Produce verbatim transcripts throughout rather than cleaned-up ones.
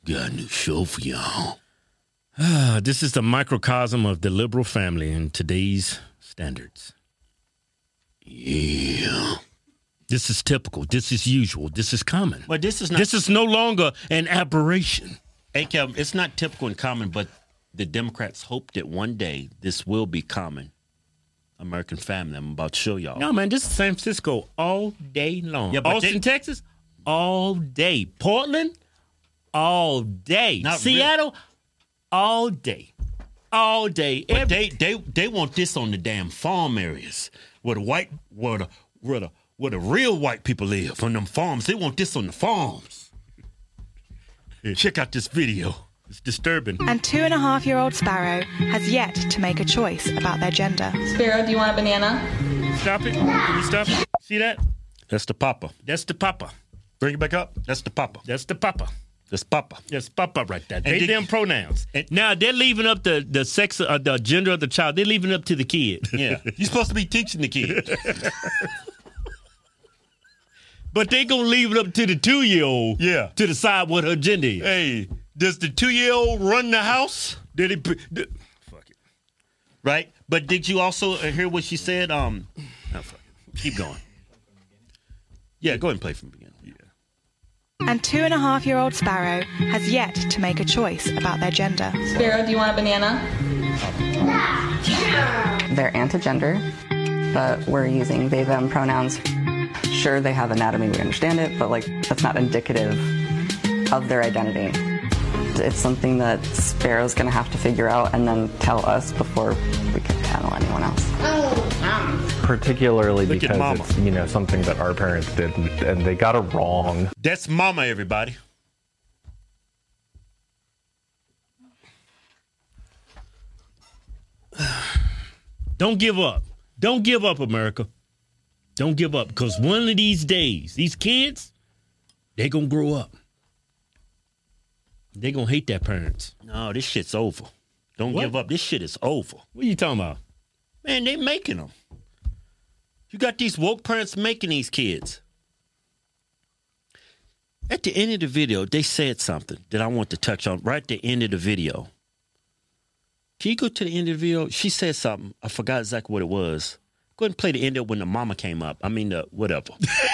Got a new show for y'all. Ah, this is the microcosm of the liberal family in today's standards. Yeah. This is typical. This is usual. This is common. But this is not. This is no longer an aberration. Hey, Kevin, it's not typical and common, but the Democrats hope that one day this will be common. American family. I'm about to show y'all. No, man, this is San Francisco all day long. Yeah, but Austin, they- Texas, all day. Portland, all day. Not Seattle, all day. All day. But Every- they, they they want this on the damn farm areas where the white where the where the where the real white people live on them farms. They want this on the farms. Check out this video. It's disturbing. And two and a half year old Sparrow has yet to make a choice about their gender. Sparrow, do you want a banana? Stop it. Can you stop it? See that? That's the papa. That's the papa. Bring it back up. That's the papa. That's the papa. That's papa. That's papa right there. And They did- them pronouns. and- now they're leaving up the, the sex or the gender of the child. They're leaving it up to the kid. Yeah, you're supposed to be teaching the kid. But they gonna leave it up to the two year old. Yeah. To decide what her gender is. Hey, does the two-year-old run the house? Did he? Put, did, fuck it. Right? But did you also hear what she said? Um, oh, fuck it. Keep going. Yeah, go ahead and play from the beginning. Yeah. And two and a half year old Sparrow has yet to make a choice about their gender. Sparrow, do you want a banana? They're anti-gender, but we're using they, them pronouns. Sure, they have anatomy, we understand it, but like that's not indicative of their identity. It's something that Sparrow's going to have to figure out and then tell us before we can tell anyone else. Particularly Look at because mama. it's, you know, something that our parents did and, and they got it wrong. That's mama, everybody. Don't give up. Don't give up, America. Don't give up. Because one of these days, these kids, they gonna grow up. They gonna hate their parents. No, this shit's over. Don't What? give up. This shit is over. What are you talking about? Man, they making them. You got these woke parents making these kids. At the end of the video, they said something that I want to touch on right at the end of the video. Can you go to the end of the video? She said something. I forgot exactly what it was. Go ahead and play the end of when the mama came up. I mean, the whatever.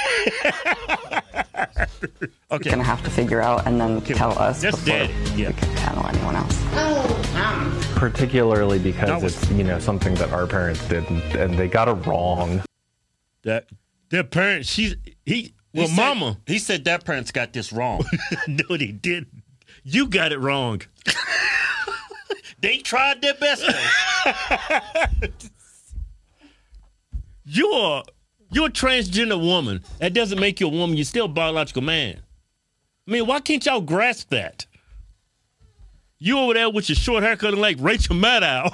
We're going to have to figure out and then tell us That's before daddy. Yeah. we can tell anyone else. Particularly That because was- it's, you know, something that our parents did and, and they got it wrong. That Their parents, she's, he, well, he said- mama. He said that parents got this wrong. No, they didn't. You got it wrong. They tried their best though. You're, you're a transgender woman. That doesn't make you a woman. You're still a biological man. I mean, why can't y'all grasp that? You over there with your short haircut like Rachel Maddow.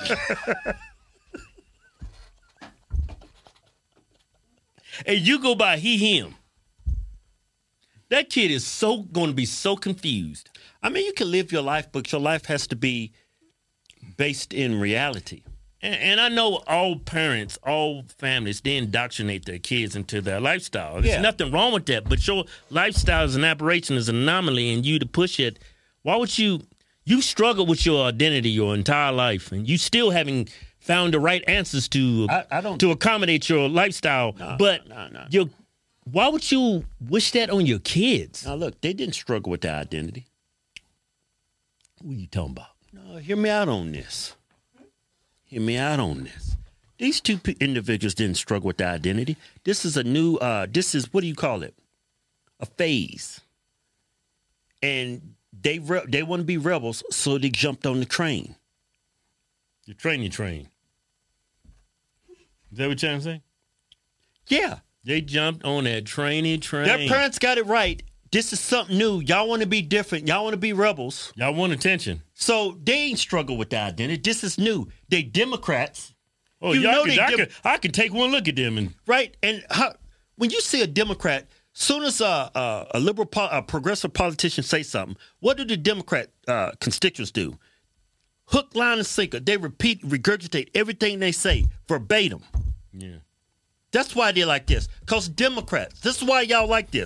And you go by he, him. That kid is so going to be so confused. I mean, you can live your life, but your life has to be based in reality. And, and I know all parents, all families, they indoctrinate their kids into their lifestyle. There's Yeah. nothing wrong with that, but your lifestyle is an aberration, is an anomaly, and you to push it, why would you, you struggle with your identity your entire life, and you still haven't found the right answers to I- I don't- to accommodate your lifestyle, No, but no, no. you why would you wish that on your kids? Now, look, they didn't struggle with their identity. What are you talking about? No, hear me out on this. Hear me out on this. These two p- individuals didn't struggle with their identity. This is a new, uh, this is, what do you call it? A phase. And they re- they want to be rebels, so they jumped on the train. You train, you train. Is that what you're trying to say? Yeah. They jumped on that trainy train. Their parents got it right. This is something new. Y'all want to be different. Y'all want to be rebels. Y'all want attention. So they ain't struggle with their identity. This is new. They Democrats. Oh, You y'all know could, they I, dem- could, I could take one look at them and Right? And how, when you see a Democrat, soon as a, a, a liberal, po- a progressive politician say something, what do the Democrat uh, constituents do? Hook, line, and sinker. They repeat, regurgitate everything they say verbatim. yeah. That's why they're like this. Because Democrats, this is why y'all like this.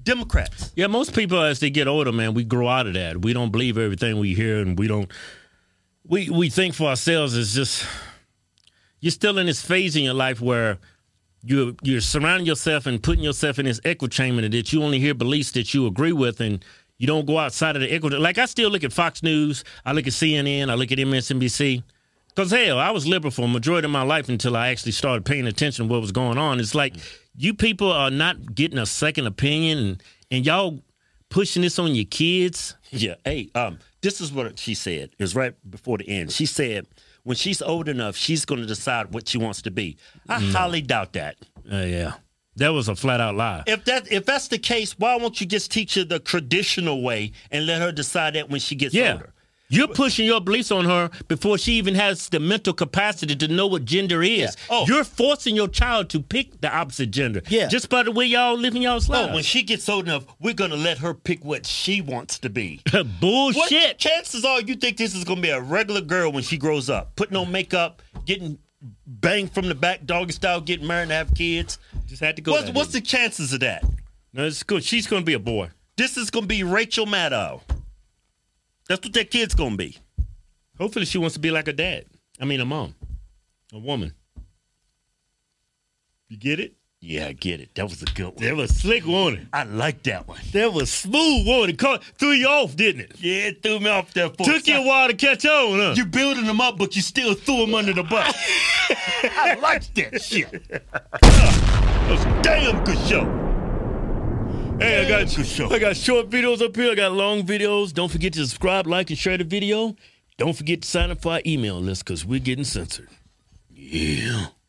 Democrats. Yeah, most people as they get older, man, we grow out of that. We don't believe everything we hear, and we don't. We we think for ourselves. It's just you're still in this phase in your life where you you're surrounding yourself and putting yourself in this echo chamber that you only hear beliefs that you agree with, and you don't go outside of the echo. Like I still look at Fox News, I look at C N N, I look at M S N B C. Because, hell, I was liberal for a majority of my life until I actually started paying attention to what was going on. It's like you people are not getting a second opinion, and, and y'all pushing this on your kids. Yeah. Hey, um, this is what she said. It was right before the end. She said when she's old enough, she's going to decide what she wants to be. I no. highly doubt that. Uh, yeah. That was a flat-out lie. If that if that's the case, why won't you just teach her the traditional way and let her decide that when she gets yeah. older? You're pushing your beliefs on her before she even has the mental capacity to know what gender is. Yeah. Oh. You're forcing your child to pick the opposite gender. Yeah. Just by the way y'all living y'all's lives. Oh, when she gets old enough, we're going to let her pick what she wants to be. Bullshit. What chances are you think this is going to be a regular girl when she grows up? Putting on makeup, getting banged from the back, doggy style, getting married and have kids? Just had to go. What's, what's the chances of that? No, it's good. She's going to be a boy. This is going to be Rachel Maddow. That's what that kid's going to be. Hopefully she wants to be like her dad. I mean, a mom. A woman. You get it? Yeah, I get it. That was a good one. That was slick, wasn't it? I like that one. That was smooth, wasn't it? Caught, threw you off, didn't it? Yeah, it threw me off there. For Took you a while to catch on, huh? You building them up, but you still threw them under the bus. I liked that shit. That was a damn good show. Hey, I got, good show. I got short videos up here. I got long videos. Don't forget to subscribe, like, and share the video. Don't forget to sign up for our email list because we're getting censored. Yeah.